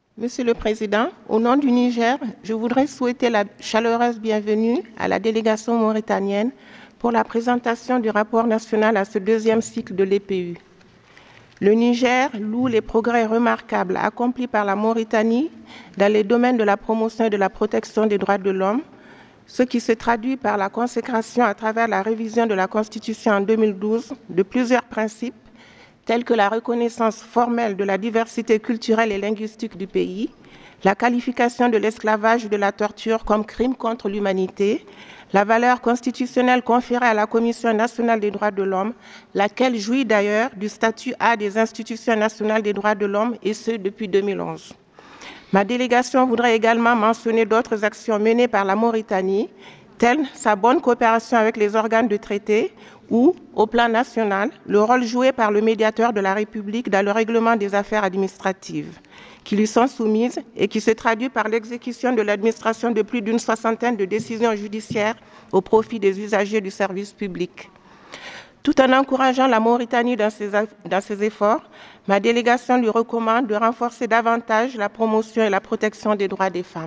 Monsieur le Président, au nom du Niger, je voudrais souhaiter la chaleureuse bienvenue à la délégation mauritanienne pour la présentation du rapport national à ce deuxième cycle de l'EPU. Le Niger loue les progrès remarquables accomplis par la Mauritanie dans les domaines de la promotion et de la protection des droits de l'homme, ce qui se traduit par la consécration à travers la révision de la Constitution en 2012 de plusieurs principes tels que la reconnaissance formelle de la diversité culturelle et linguistique du pays, la qualification de l'esclavage et de la torture comme crime contre l'humanité, la valeur constitutionnelle conférée à la Commission nationale des droits de l'homme, laquelle jouit d'ailleurs du statut A des institutions nationales des droits de l'homme, et ce depuis 2011. Ma délégation voudrait également mentionner d'autres actions menées par la Mauritanie, telle sa bonne coopération avec les organes de traité ou, au plan national, le rôle joué par le médiateur de la République dans le règlement des affaires administratives qui lui sont soumises et qui se traduit par l'exécution de l'administration de plus d'une soixantaine de décisions judiciaires au profit des usagers du service public. Tout en encourageant la Mauritanie dans ses efforts, ma délégation lui recommande de renforcer davantage la promotion et la protection des droits des femmes.